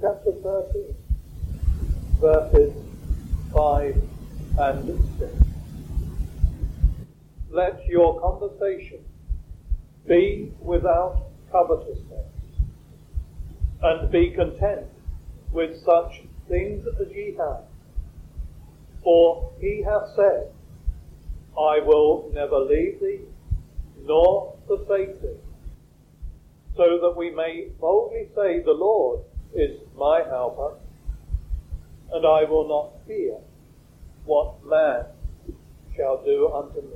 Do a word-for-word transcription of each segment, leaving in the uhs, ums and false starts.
chapter thirteen, verses five and six. Let your conversation be without covetousness, and be content with such things as ye have. For he hath said, I will never leave thee, nor forsake thee. So that we may boldly say, the Lord is my helper, and I will not fear what man shall do unto me.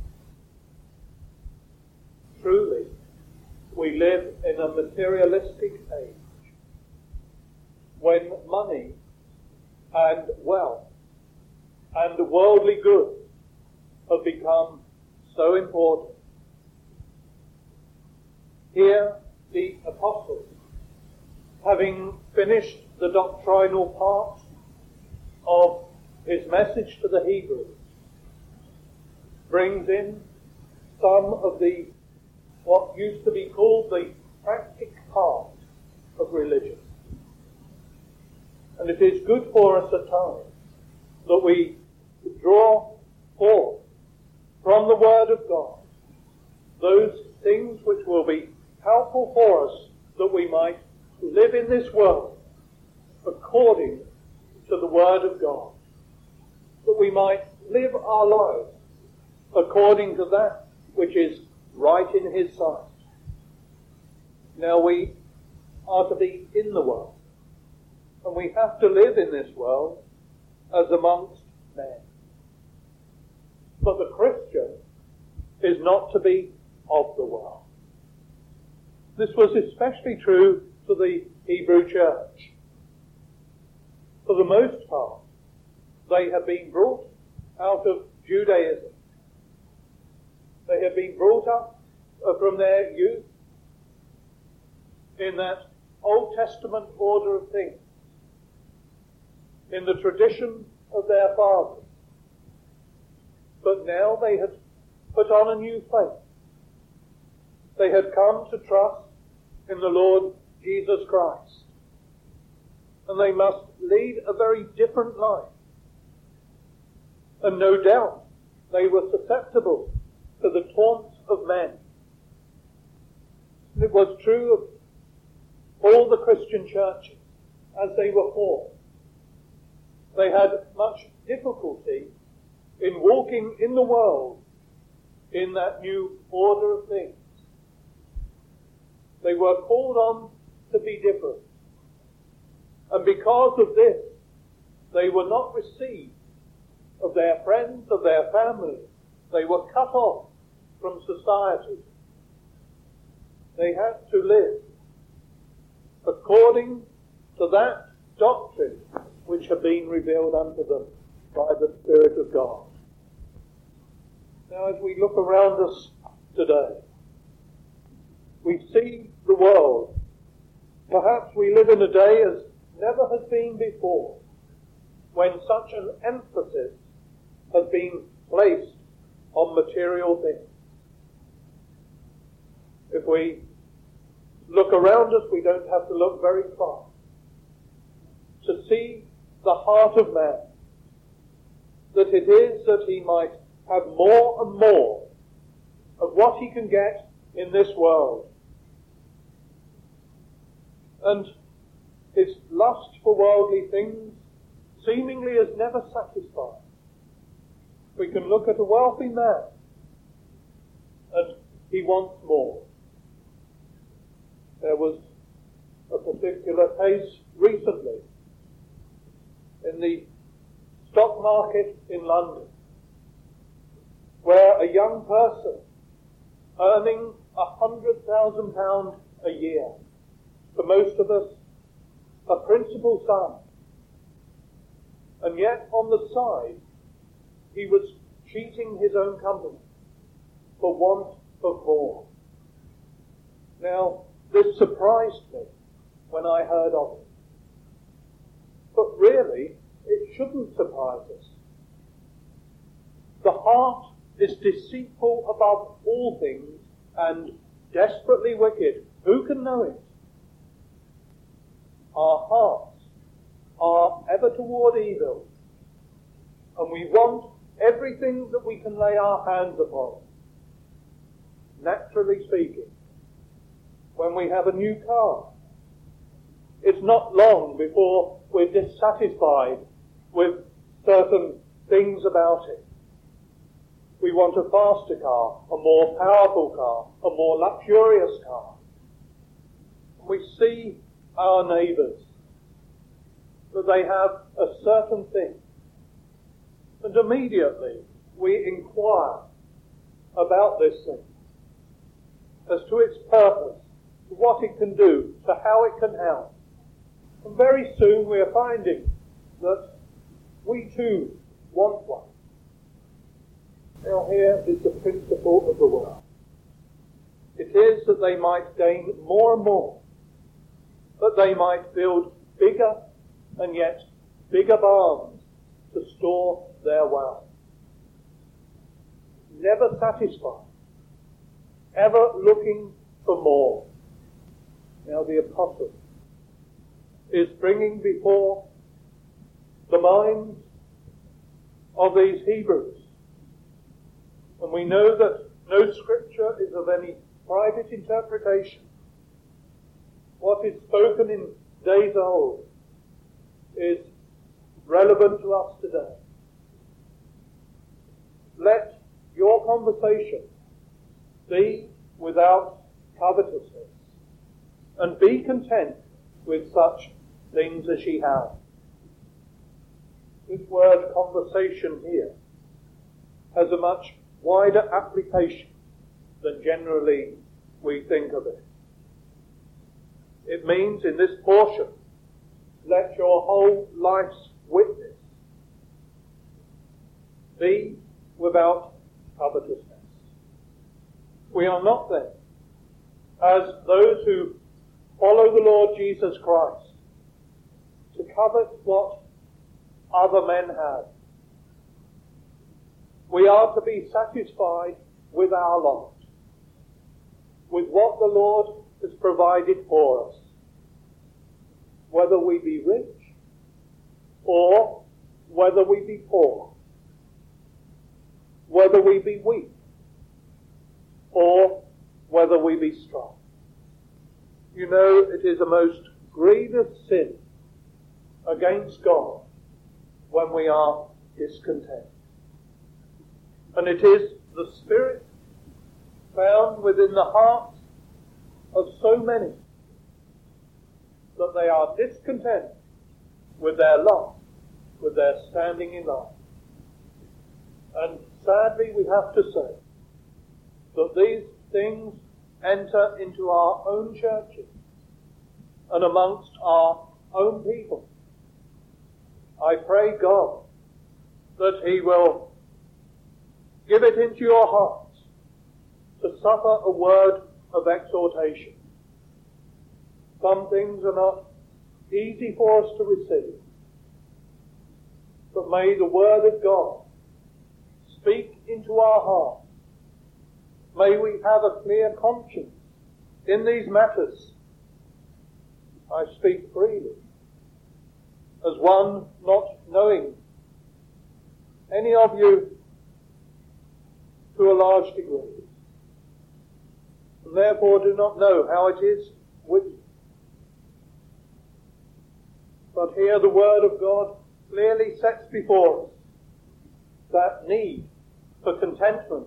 Truly, we live in a materialistic age, when money and wealth and worldly goods have become so important. Here, the apostle, having finished the doctrinal part of his message to the Hebrews, brings in some of the, what used to be called the practic part of religion. And it is good for us at times that we draw forth from the Word of God those things which will be helpful for us, that we might live in this world according to the Word of God, that we might live our lives according to that which is right in His sight. Now we are to be in the world, and we have to live in this world as amongst men. But the Christian is not to be of the world. This was especially true to the Hebrew church. For the most part, they had been brought out of Judaism. They had been brought up from their youth in that Old Testament order of things, in the tradition of their fathers. But now they had put on a new faith. They had come to trust in the Lord Jesus Christ. And they must lead a very different life. And no doubt they were susceptible to the taunts of men. It was true of all the Christian churches as they were formed. They had much difficulty in walking in the world in that new order of things. They were called on to be different. And because of this, they were not received of their friends, of their families. They were cut off from society. They had to live according to that doctrine which had been revealed unto them by the Spirit of God. Now, as we look around us today, we see the world. Perhaps we live in a day as never has been before, when such an emphasis has been placed on material things. If we look around us, we don't have to look very far to see the heart of man, that it is that he might have more and more of what he can get in this world. And his lust for worldly things seemingly is never satisfied. We can look at a wealthy man and he wants more. There was a particular case recently in the stock market in London, where a young person earning a hundred thousand pounds a year, for most of us, a principal sum, and yet on the side he was cheating his own company for want of more. Now, this surprised me when I heard of it. But really, it shouldn't surprise us. The heart is deceitful above all things and desperately wicked. Who can know it? our hearts are ever toward evil, and we want everything that we can lay our hands upon. Naturally speaking, when we have a new car, it's not long before we're dissatisfied with certain things about it. We want a faster car, a more powerful car, a more luxurious car. We see our neighbours, that they have a certain thing, and immediately we inquire about this thing, as to its purpose, to what it can do, to how it can help. And very soon we are finding that we too want one. Now here is the principle of the world. It is that they might gain more and more, that they might build bigger and yet bigger barns to store their wealth. Never satisfied, ever looking for more. Now the apostle is bringing before the minds of these Hebrews, and we know that no scripture is of any private interpretation. What is spoken in days old is relevant to us today. Let your conversation be without covetousness, and be content with such things as ye have. This word conversation here has a much wider application than generally we think of it. It means in this portion, let your whole life's witness be without covetousness. We are not then, as those who follow the Lord Jesus Christ, to covet what other men have. We are to be satisfied with our lot, with what the Lord has provided for us, whether we be rich or whether we be poor, whether we be weak or whether we be strong. You know, it is a most grievous sin against God when we are discontent. And it is the spirit found within the hearts of so many that they are discontent with their lot, with their standing in life. And sadly we have to say that these things enter into our own churches and amongst our own people. I pray God that He will give it into your hearts to suffer a word of exhortation. Some things are not easy for us to receive, but may the word of God speak into our hearts. May we have a clear conscience in these matters. I speak freely, as one not knowing any of you to a large degree, and therefore do not know how it is with you. But here the Word of God clearly sets before us that need for contentment,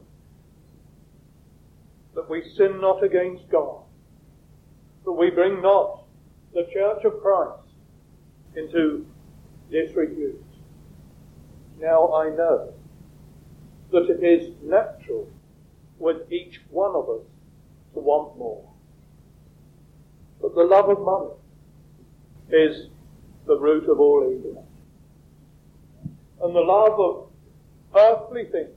that we sin not against God, that we bring not the Church of Christ into disrepute. Now I know that it is natural with each one of us to want more. But the love of money is the root of all evil. And the love of earthly things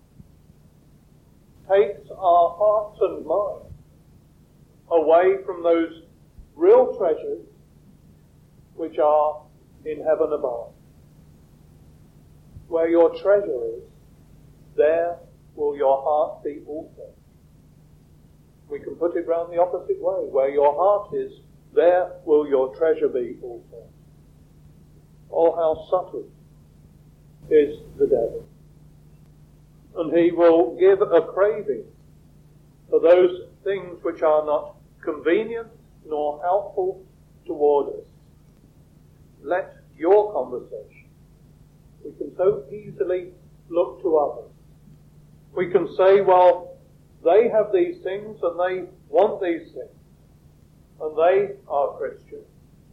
takes our hearts and minds away from those real treasures which are in heaven above. Where your treasure is, there will your heart be also. We can put it round the opposite way. Where your heart is, there will your treasure be also. Oh, how subtle is the devil. And he will give a craving for those things which are not convenient nor helpful toward us. Let your conversation, we can so easily look to others. We can say, well, they have these things and they want these things, and they are Christian.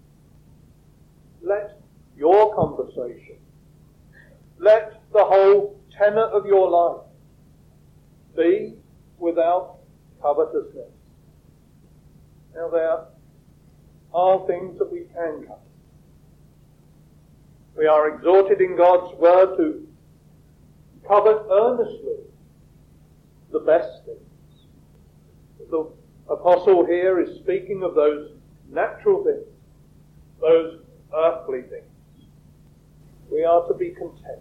Let your conversation, let the whole tenor of your life be without covetousness. Now there are things that we can covet. We are exhorted in God's word to covet earnestly the best things. The apostle here is speaking of those natural things, those earthly things. We are to be content.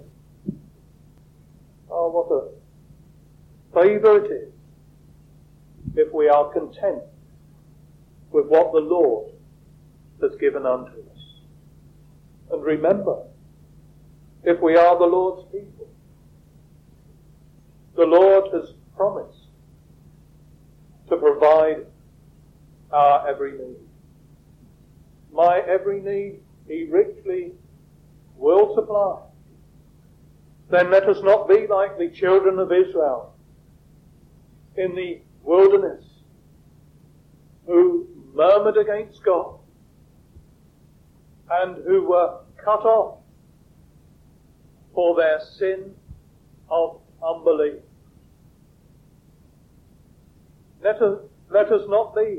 Oh, what a favour it is if we are content with what the Lord has given unto us. And remember, if we are the Lord's people, the Lord has promised to provide our every need. My every need he richly will supply. Then let us not be like the children of Israel in the wilderness who murmured against God and who were cut off for their sin of unbelief. Let us, let us not be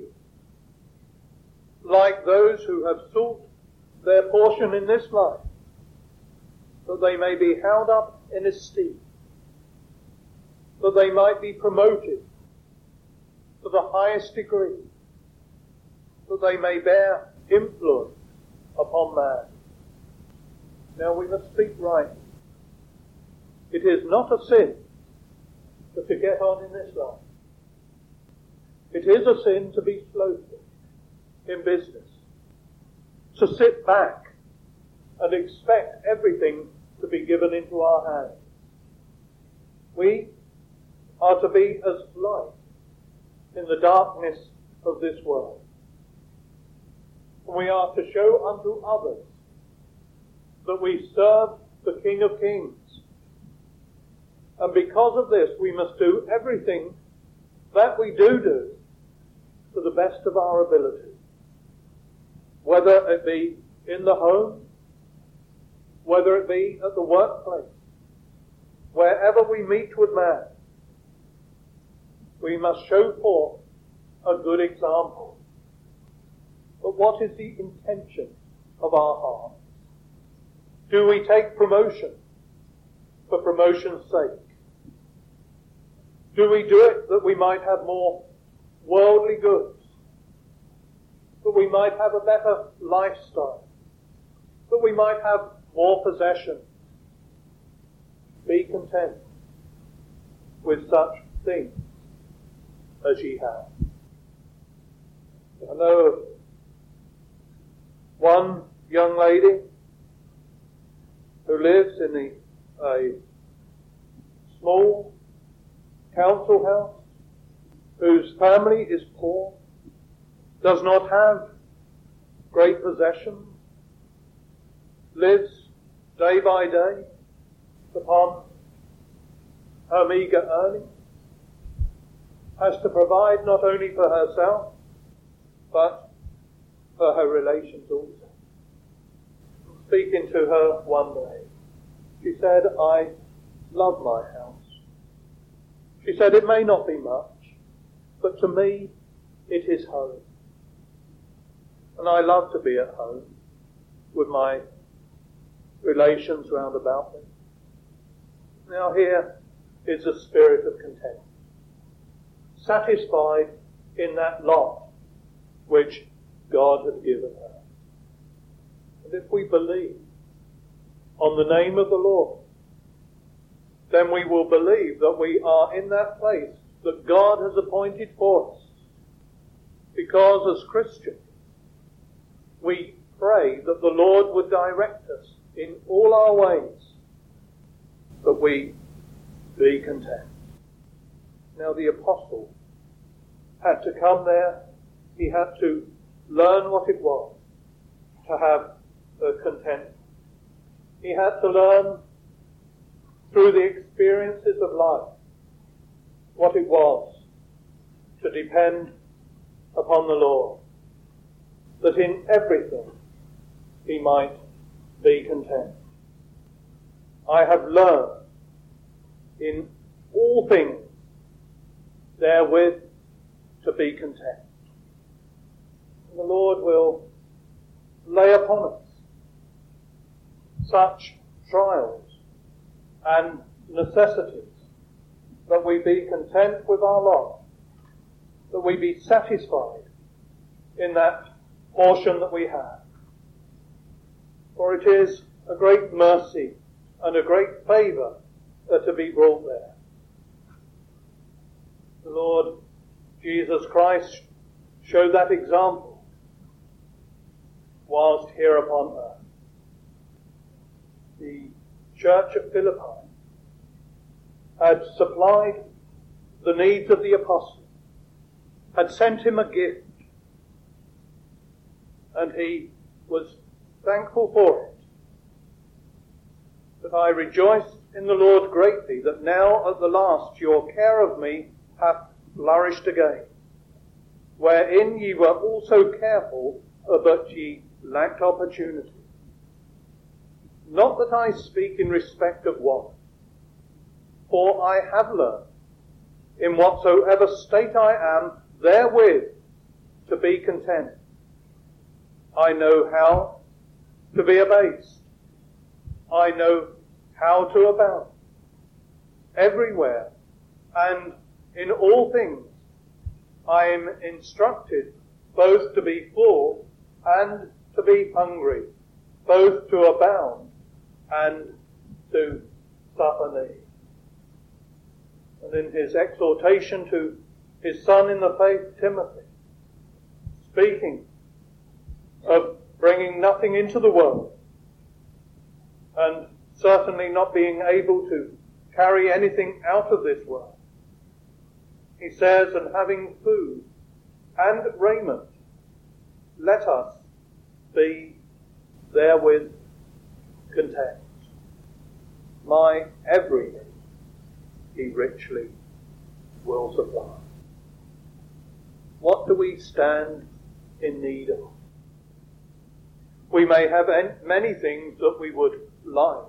like those who have sought their portion in this life, that they may be held up in esteem, that they might be promoted to the highest degree, that they may bear influence upon man. Now we must speak right. It is not a sin to get on in this life. It is a sin to be slothful in business, to sit back and expect everything to be given into our hands. We are to be as light in the darkness of this world. We are to show unto others that we serve the King of Kings. And because of this, we must do everything that we do do to the best of our ability. Whether it be in the home, whether it be at the workplace, wherever we meet with man, we must show forth a good example. But what is the intention of our heart? Do we take promotion for promotion's sake? Do we do it that we might have more worldly goods? That we might have a better lifestyle? That we might have more possessions? Be content with such things as ye have. I know of one young lady who lives in the, a small council house, whose family is poor, does not have great possessions, lives day by day upon her meagre earnings, has to provide not only for herself, but for her relations also. Speaking to her one day, she said, I love my house. She said, it may not be much, but to me, it is home. And I love to be at home with my relations round about me. Now here is a spirit of content, satisfied in that lot which God has given her. And if we believe on the name of the Lord, then we will believe that we are in that place that God has appointed for us. Because as Christians, we pray that the Lord would direct us in all our ways, that we be content. Now the apostle had to come there, he had to learn what it was to have a content. He had to learn through the experiences of life what it was to depend upon the Lord, that in everything he might be content. I have learned in all things therewith to be content. And the Lord will lay upon us such trials and necessities that we be content with our lot, that we be satisfied in that portion that we have. For it is a great mercy and a great favour that to be brought there. The Lord Jesus Christ showed that example whilst here upon earth. The church at Philippi had supplied the needs of the apostle, had sent him a gift, and he was thankful for it. But I rejoice in the Lord greatly that now at the last your care of me hath flourished again, wherein ye were also careful, but ye lacked opportunity. Not that I speak in respect of want, for I have learned, in whatsoever state I am, therewith to be content. I know how to be abased. I know how to abound. Everywhere and in all things I am instructed both to be full and to be hungry, both to abound and to suffer need. And in his exhortation to his son in the faith, Timothy, speaking of bringing nothing into the world, and certainly not being able to carry anything out of this world, he says, and having food and raiment, let us be therewith content. My every need he richly will supply. What do we stand in need of? We may have many things that we would like,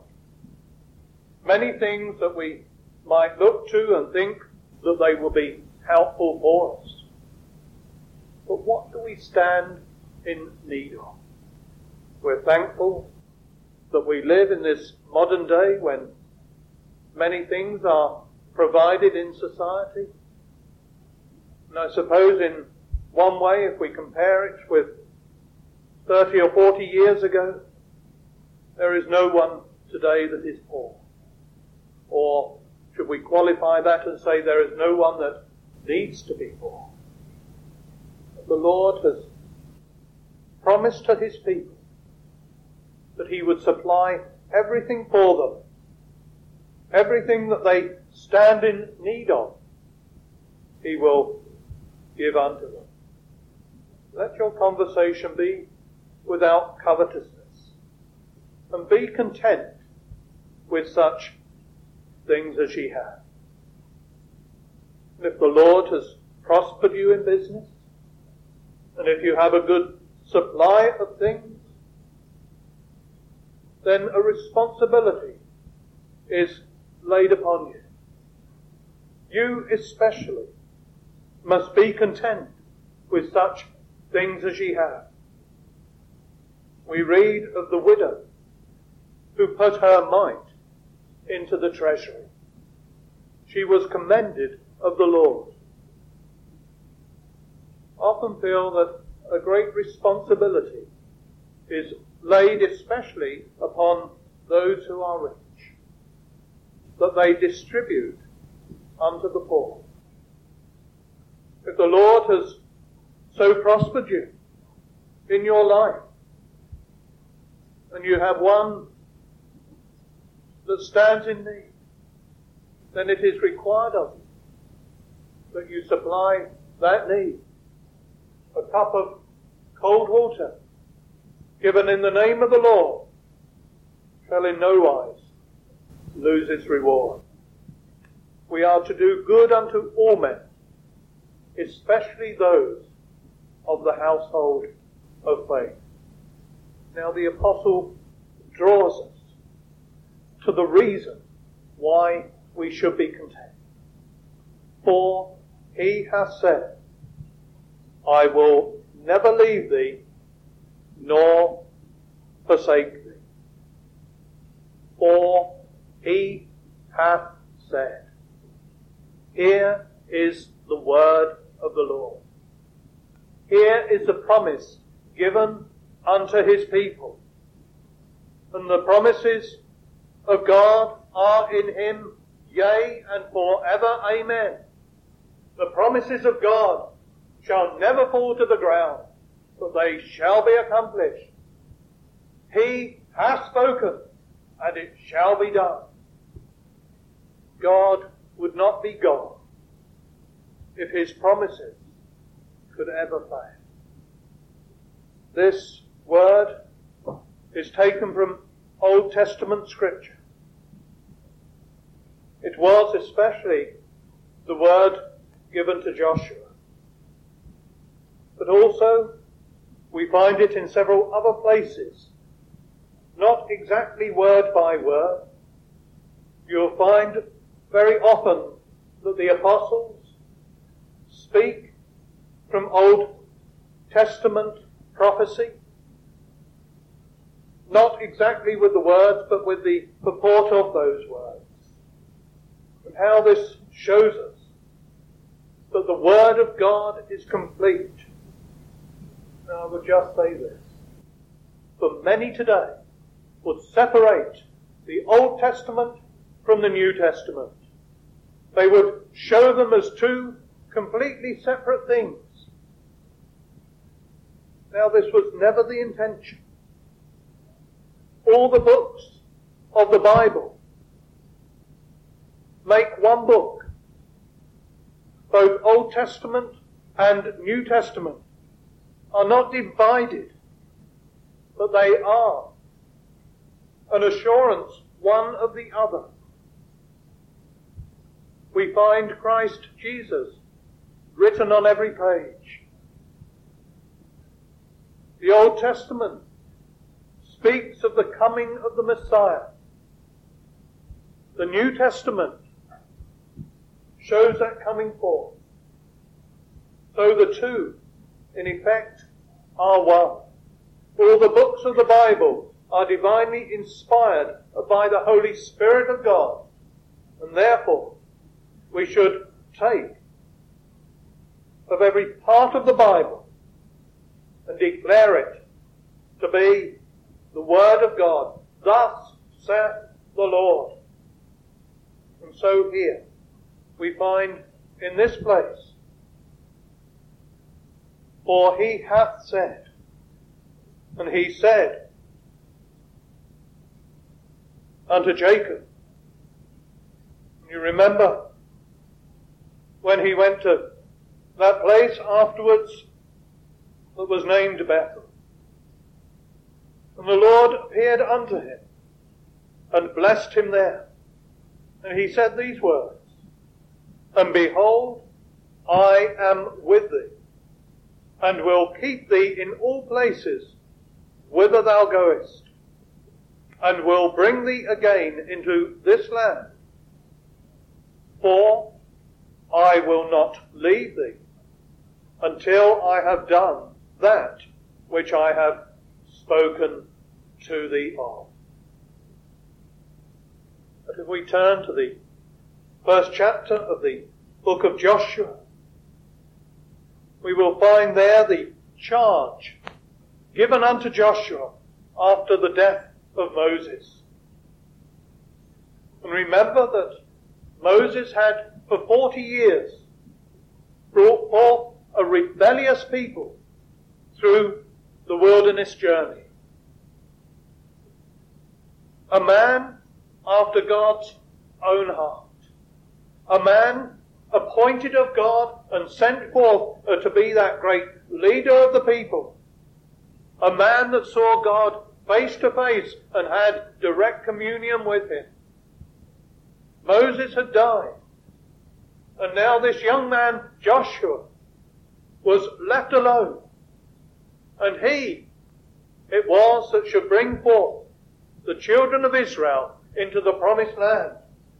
many things that we might look to and think that they will be helpful for us. But what do we stand in need of? We're thankful that we live in this modern day when many things are provided in society. And I suppose in one way, if we compare it with thirty or forty years ago, there is no one today that is poor. Or should we qualify that and say there is no one that needs to be poor? The Lord has promised to his people that he would supply everything for them, everything that they stand in need of, he will give unto them. Let your conversation be without covetousness, and be content with such things as ye have. And if the Lord has prospered you in business, and if you have a good supply of things, then a responsibility is laid upon you. You especially must be content with such things as ye have. We read of the widow who put her mite into the treasury. She was commended of the Lord. Often feel that a great responsibility is laid especially upon those who are rich, that they distribute unto the poor. If the Lord has so prospered you in your life, and you have one that stands in need, then it is required of you that you supply that need. A cup of cold water given in the name of the Lord shall in no wise lose its reward. We are to do good unto all men, especially those of the household of faith. Now the apostle draws us to the reason why we should be content. For he hath said, I will never leave thee, nor forsake thee. For he hath said. Here is the word of the Lord. Here is the promise given unto his people. And the promises of God are in him, yea, and forever, amen. The promises of God shall never fall to the ground, but they shall be accomplished. He hath spoken, and it shall be done. God would not be God if his promises could ever fail. This word is taken from Old Testament scripture. It was especially the word given to Joshua. But also we find it in several other places. Not exactly word by word. You'll find very often that the apostles speak from Old Testament prophecy. Not exactly with the words, but with the purport of those words. And how this shows us that the Word of God is complete. Now I would just say this. For many today would separate the Old Testament from the New Testament. They would show them as two completely separate things. Now this was never the intention. All the books of the Bible make one book. Both Old Testament and New Testament are not divided, but they are an assurance one of the other. We find Christ Jesus written on every page. The Old Testament speaks of the coming of the Messiah. The New Testament shows that coming forth. So the two, in effect, are one. All the books of the Bible are divinely inspired by the Holy Spirit of God, and therefore we should take of every part of the Bible and declare it to be the Word of God. Thus saith the Lord. And so here we find in this place, for he hath said, and he said unto Jacob. You remember when he went to that place afterwards that was named Bethel. And the Lord appeared unto him and blessed him there. And he said these words, And behold, I am with thee, and will keep thee in all places whither thou goest, and will bring thee again into this land. For I will not leave thee until I have done that which I have spoken to thee of. But if we turn to the first chapter of the book of Joshua, we will find there the charge given unto Joshua after the death of Moses. And remember that Moses had for forty years brought forth a rebellious people through the wilderness journey. a man after God's own heart, a man appointed of God and sent forth uh, to be that great leader of the people, a man that saw God face to face and had direct communion with him. Moses had died, and now this young man, Joshua, was left alone, and he it was that should bring forth the children of Israel into the promised land.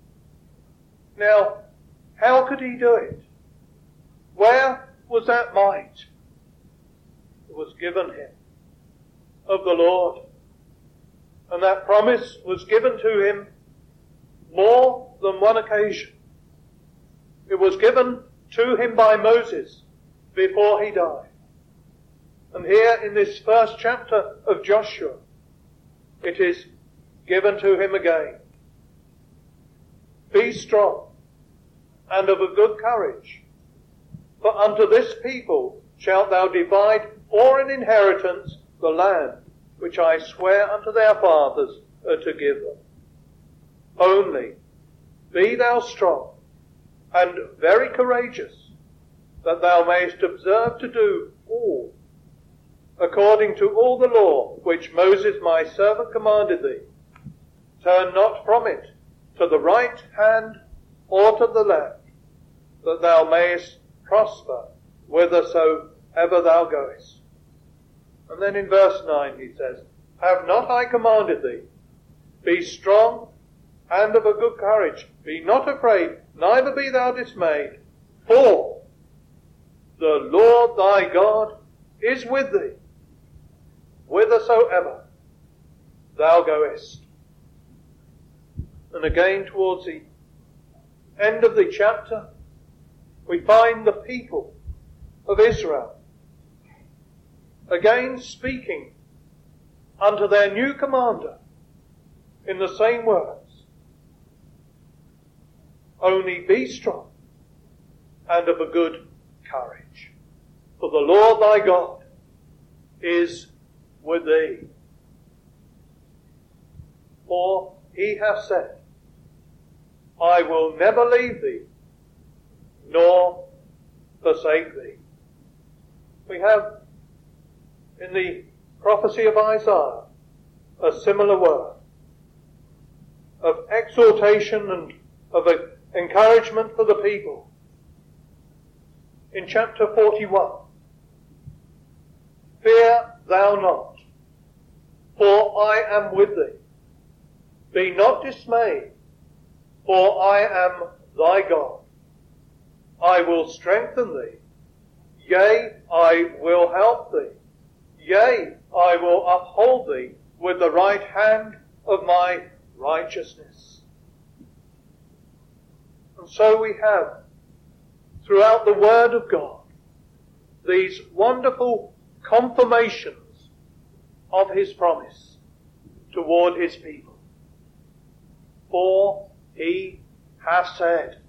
Now, how could he do it? Where was that might? It was given him of the Lord. And that promise was given to him more than one occasion. It was given to him by Moses before he died. And here in this first chapter of Joshua, it is given to him again. Be strong and of a good courage, for unto this people shalt thou divide for an inheritance the land which I swear unto their fathers uh, to give them. Only be thou strong and very courageous, that thou mayest observe to do all according to all the law which Moses my servant commanded thee. Turn not from it to the right hand or to the left, that thou mayest prosper whithersoever thou goest. And then in verse nine he says, Have not I commanded thee? Be strong and of a good courage. Be not afraid, neither be thou dismayed. For the Lord thy God is with thee, whithersoever thou goest. And again towards the end of the chapter, we find the people of Israel again speaking unto their new commander in the same words. Only be strong and of a good courage, for the Lord thy God is with thee. For he hath said, I will never leave thee, nor forsake thee. We have in the prophecy of Isaiah a similar word of exhortation and of encouragement for the people. In chapter forty-one, Fear thou not, for I am with thee. Be not dismayed, for I am thy God. I will strengthen thee. Yea, I will help thee. Yea, I will uphold thee with the right hand of my righteousness. And so we have, throughout the Word of God, these wonderful confirmations of his promise toward his people. For he hath said.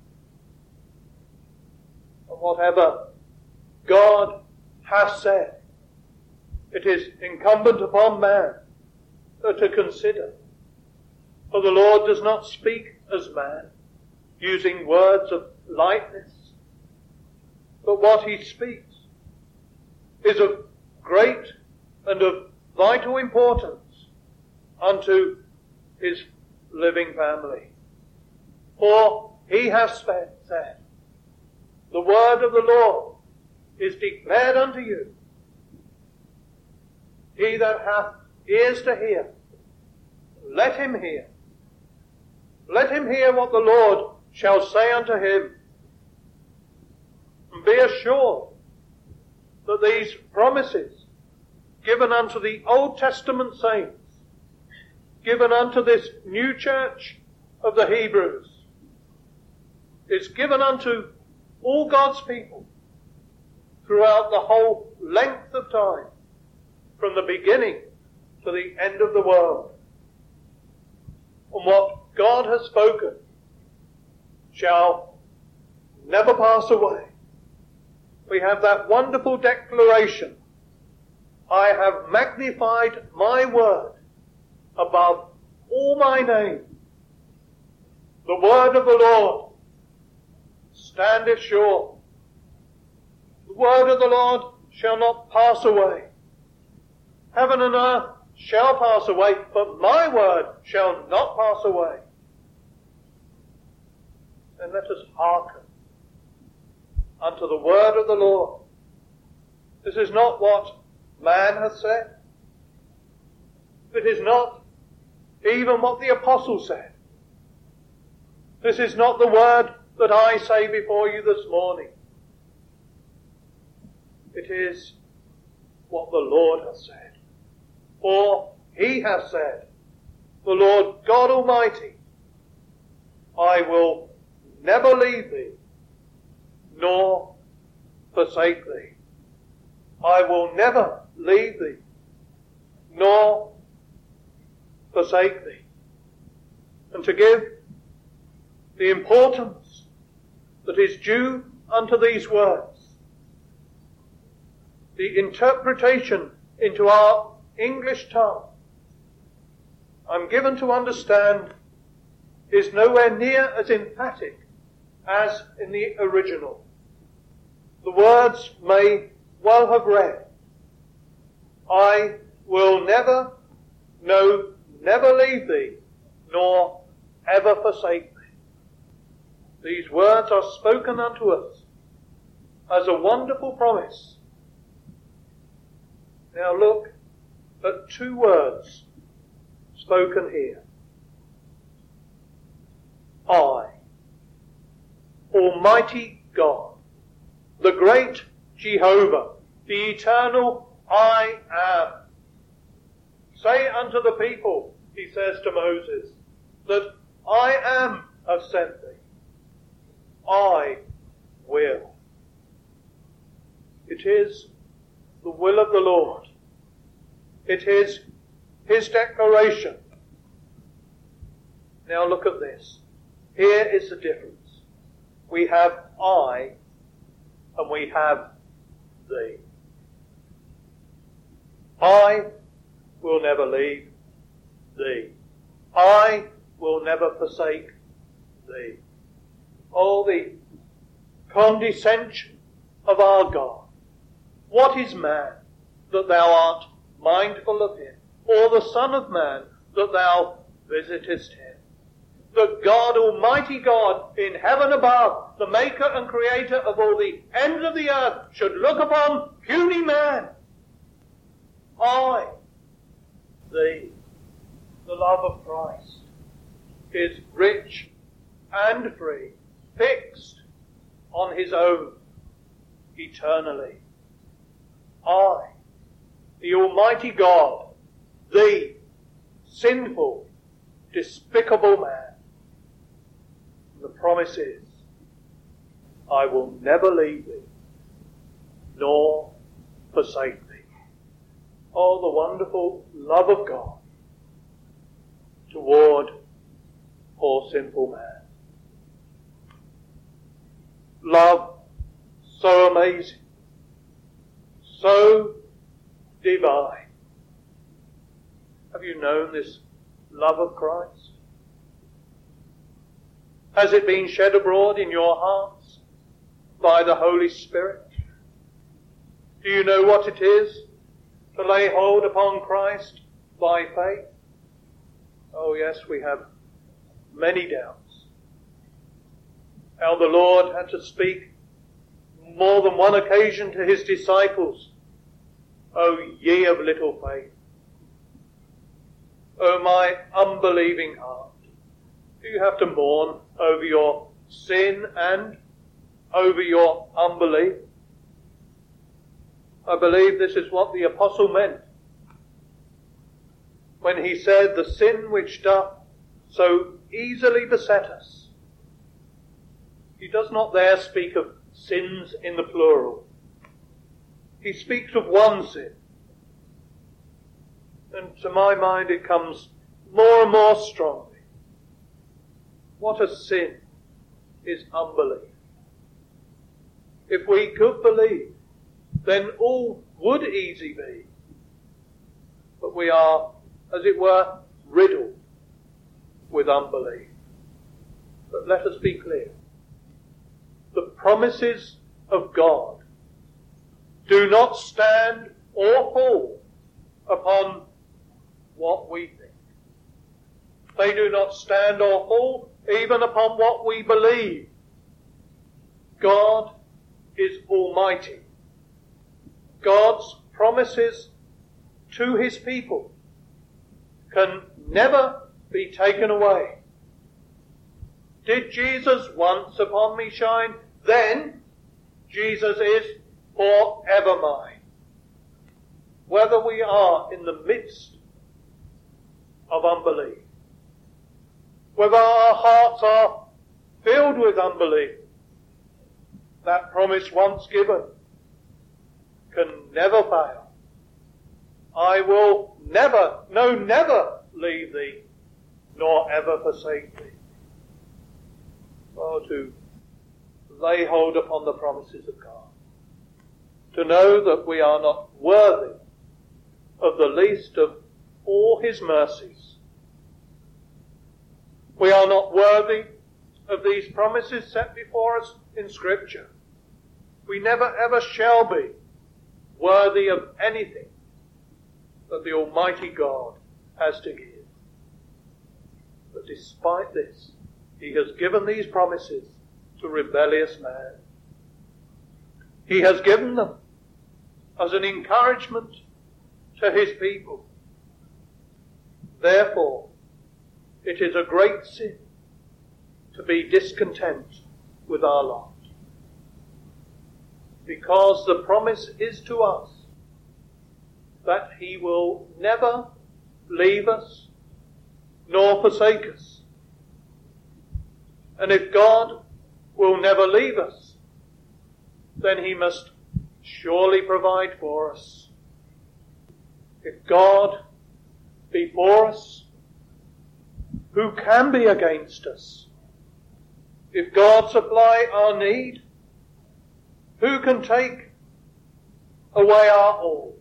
And whatever God hath said, it is incumbent upon man to consider. For the Lord does not speak as man, using words of lightness, but what he speaks is of great and of vital importance unto his living family. For he hath said, the word of the Lord is declared unto you. He that hath ears to hear, let him hear. Let him hear what the Lord shall say unto him. And be assured that these promises given unto the Old Testament saints, given unto this new church of the Hebrews, is given unto all God's people throughout the whole length of time, from the beginning to the end of the world. And what God has spoken shall never pass away. We have that wonderful declaration, I have magnified my word above all my name. The word of the Lord standeth sure. The word of the Lord shall not pass away. Heaven and earth shall pass away, but my word shall not pass away. And let us hearken unto the word of the Lord. This is not what man has said. It is not even what the apostle said. This is not the word that I say before you this morning. It is what the Lord has said. For he has said, the Lord God Almighty, I will never leave thee, nor forsake thee. I will never leave thee, nor forsake thee. And to give the importance that is due unto these words, the interpretation into our English tongue, I'm given to understand, is nowhere near as emphatic as in the original. The words may well have read, I will never, no, never leave thee, nor ever forsake thee. These words are spoken unto us as a wonderful promise. Now look at two words spoken here. I, Almighty God, the great Jehovah, the eternal I am. Say unto the people, he says to Moses, that I am have sent thee. I will. It is the will of the Lord. It is his declaration. Now look at this. Here is the difference. We have I and we have thee. I will never leave thee. I will never forsake thee. Oh, the condescension of our God. What is man that thou art mindful of him, or the Son of Man that thou visitest him? The God, Almighty God, in heaven above, the maker and creator of all the ends of the earth, should look upon puny man. I, thee, the love of Christ, is rich and free, fixed on his own eternally. I, the Almighty God, thee, sinful, despicable man. The promise is, I will never leave thee, nor forsake thee. Oh, the wonderful love of God toward poor sinful man. Love so amazing, so divine. Have you known this love of Christ? Has it been shed abroad in your hearts by the Holy Spirit? Do you know what it is to lay hold upon Christ by faith? Oh yes, we have many doubts. How the Lord had to speak more than one occasion to his disciples. O ye of little faith. O my unbelieving heart. Do you have to mourn over your sin and over your unbelief? I believe this is what the apostle meant when he said, the sin which doth so easily beset us. He does not there speak of sins in the plural. He speaks of one sin. And to my mind it comes more and more strongly. What a sin is unbelief. If we could believe, then all would easy be. But we are, as it were, riddled with unbelief. But let us be clear. The promises of God do not stand or fall upon what we think. They do not stand or fall even upon what we believe. God is almighty. God's promises to his people can never be taken away. Did Jesus once upon me shine? Then Jesus is forever mine. Whether we are in the midst of unbelief, whether our hearts are filled with unbelief, that promise once given can never fail. I will never, no never leave thee, nor ever forsake thee. Oh, to lay hold upon the promises of God. To know that we are not worthy of the least of all his mercies. We are not worthy of these promises set before us in Scripture. We never ever shall be worthy of anything that the Almighty God has to give. But despite this, he has given these promises to rebellious man. He has given them as an encouragement to his people. Therefore, it is a great sin to be discontent with our lot. Because the promise is to us that he will never leave us nor forsake us. And if God will never leave us, then he must surely provide for us. If God be for us, who can be against us? If God supply our need, who can take away our all?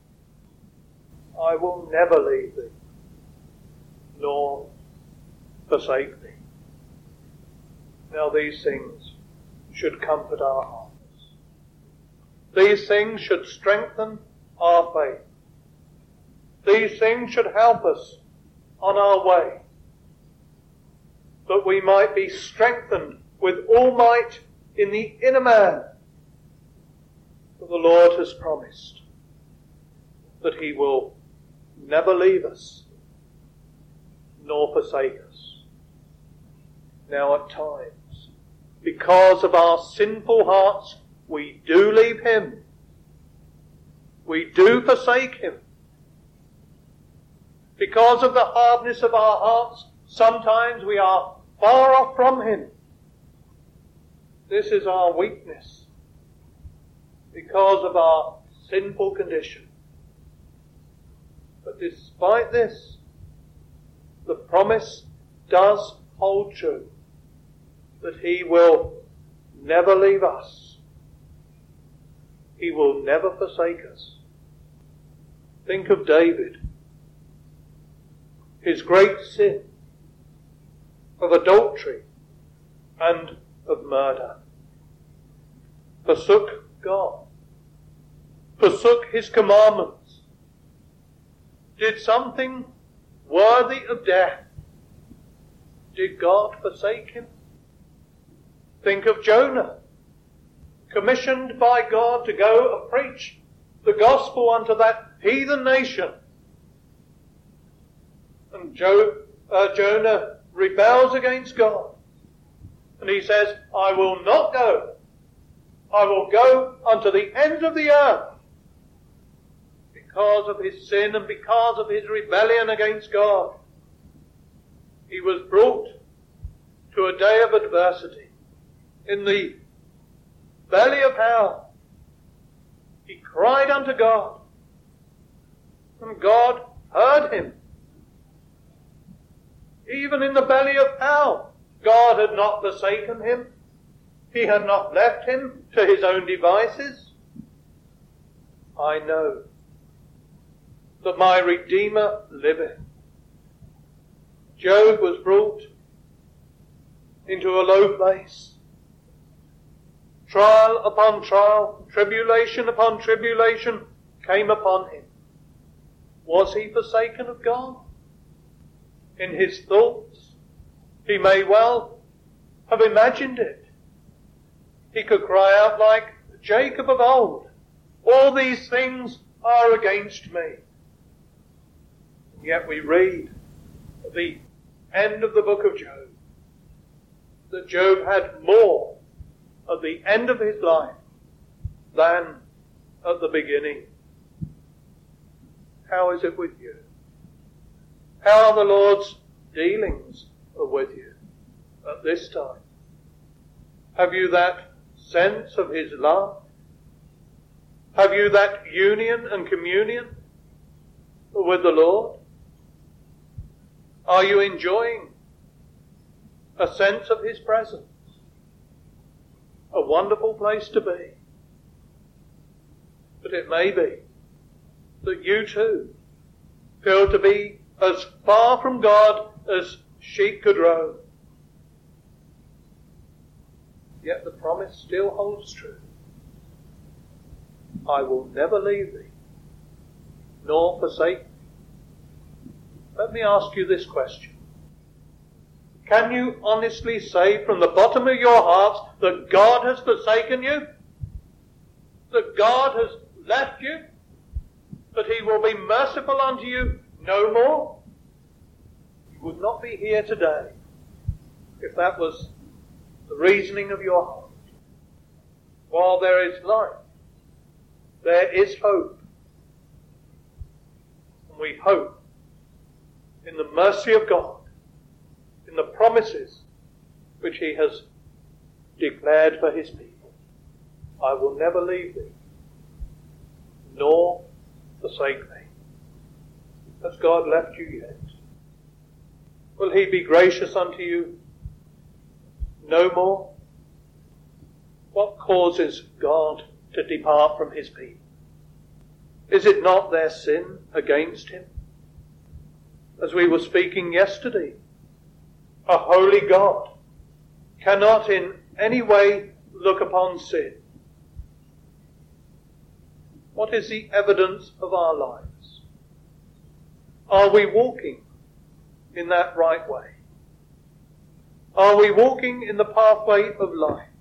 I will never leave thee, nor forsake thee. Now these things should comfort our hearts. These things should strengthen our faith. These things should help us on our way, that we might be strengthened with all might in the inner man. For the Lord has promised that he will never leave us nor forsake us. Now at times, because of our sinful hearts, we do leave him. We do forsake him. Because of the hardness of our hearts, sometimes we are far off from him. This is our weakness, because of our sinful condition. But despite this, the promise does hold true, that he will never leave us. He will never forsake us. Think of David. His great sin of adultery and of murder. Forsook God. Forsook his commandments. Did something worthy of death. Did God forsake him? Think of Jonah, commissioned by God to go and preach the gospel unto that heathen nation. And Jo, uh, Jonah rebels against God. And he says, I will not go. I will go unto the ends of the earth. Because of his sin and because of his rebellion against God, he was brought to a day of adversity in the belly of hell. He cried unto God, and God heard him. Even in the belly of hell, God had not forsaken him. He had not left him to his own devices. I know that my Redeemer liveth. Job was brought into a low place. Trial upon trial, tribulation upon tribulation came upon him. Was he forsaken of God? In his thoughts, he may well have imagined it. He could cry out like Jacob of old, all these things are against me. Yet we read at the end of the book of Job that Job had more at the end of his life than at the beginning. How is it with you? How are the Lord's dealings with you at this time? Have you that sense of his love? Have you that union and communion with the Lord? Are you enjoying a sense of his presence? A wonderful place to be. But it may be that you too feel to be as far from God as sheep could roam. Yet the promise still holds true. I will never leave thee, nor forsake thee. Let me ask you this question. Can you honestly say from the bottom of your hearts that God has forsaken you? That God has left you? That he will be merciful unto you no more? You would not be here today if that was the reasoning of your heart. While there is life, there is hope. And we hope in the mercy of God, in the promises which he has declared for his people. I will never leave thee, nor forsake thee. Has God left you yet? Will he be gracious unto you no more? What causes God to depart from his people? Is it not their sin against him? As we were speaking yesterday, a holy God cannot in any way look upon sin. What is the evidence of our lives? Are we walking in that right way? Are we walking in the pathway of life?